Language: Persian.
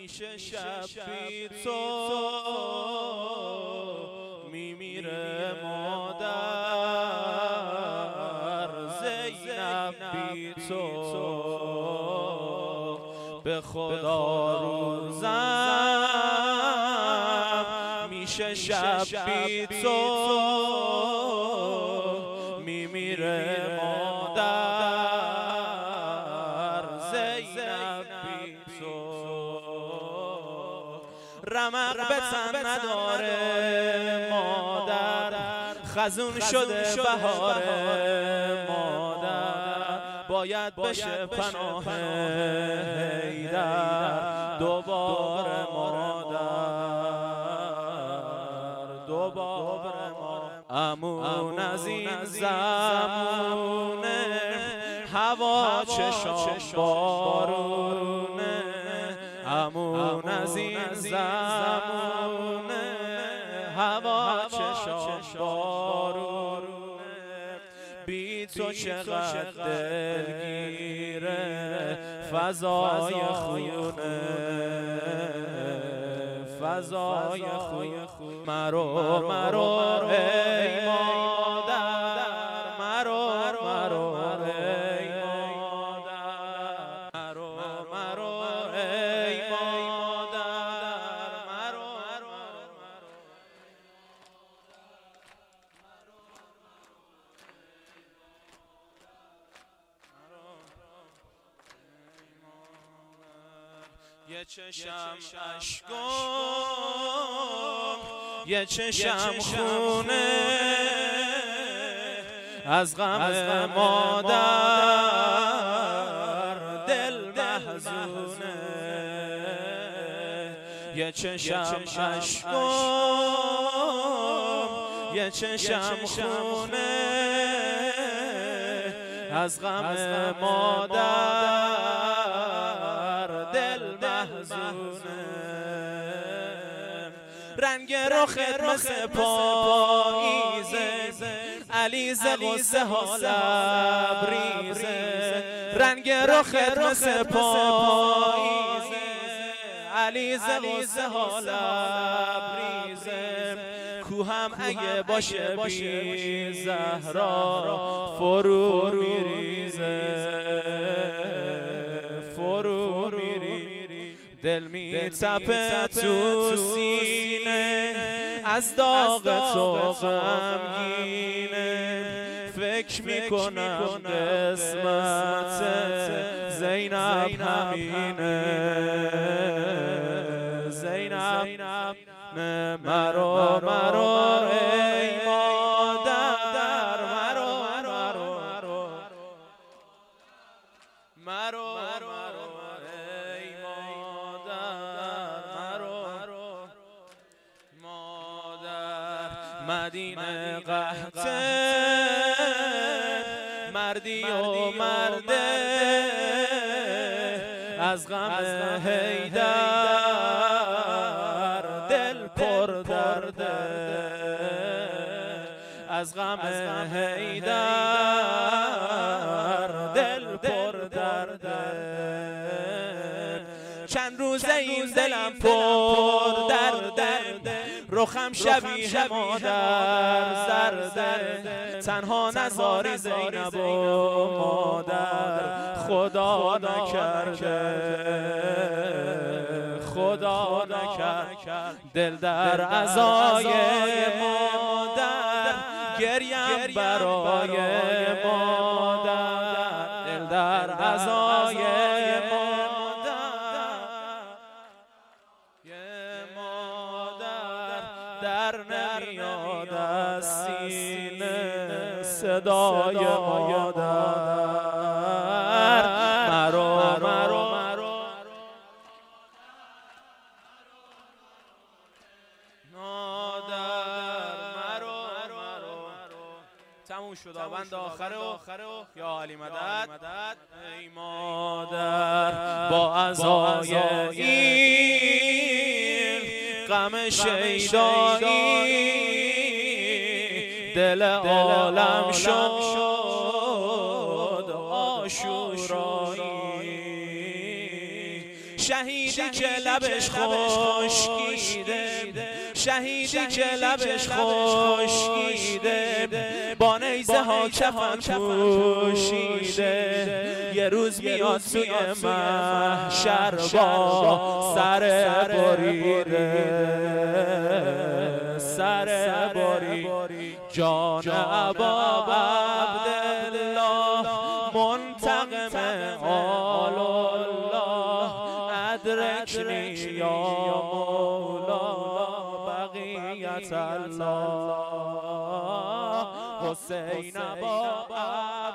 میشه شب بی تو میمیره مادر زینب بی تو به خدا روزم میشه شب بی تو میمیره مادر زینب بی تو رمق به تن نداره مادر خزون شده بهار مادر باید بشه پناه حیدر دوباره مادر دوباره مادر امون از این زمونه هوا چشام بارونه امون از این زمونه هوا چشام بارونه بی تو چقدر دلگیره فضای خونه فضای خونه مرو ای مادر مرو ای مادر مرو ای مادر مرو یه چشم اشکم یه چشم خونه از غم مادر دل محزونه یه چشم اشکم یه چشم خونه از غم مادر دل محزونه رنگ رخت مثل پاییزه علیزه غصه ها لبریزه رنگ رخت مثل پاییزه علیزه غصه ها لبریزه کوهم اگه باشه بی زهرا فرو میریزه فرو میریزه دل میتپه تو سینه از داغ تو غمگینه فکر میکنم قسمت زینب همینه زینب مرو ای مادر مرو ای مادر مدینه قحطه مردی و مرده از غم حیدر دل پر درده از غم حیدر دل پر درده چند روزه این دلم پر درده رخم شبیه مادر زرده تنها نزاری زینب و مادر خدا نکرد دل در عزای مادر گریم برای مادر دل در عزای مادر در نمیاد از سینه صدای مادر مرو تموم شد بند آخره و یا علی مدد ای مادر با عزای این غم شیدایی دل عالم شد آشورایی شهیدی که لبش خشکیده، شهیدی که لبش خشکیده، با نیزه ها کفن پوشیده، یه روز میاد توی محشر با سر بریده، سر بری. جان ابا عبدالله منتقم آل الله، ادرکنی یا مولا بقیت الله. حسین ابا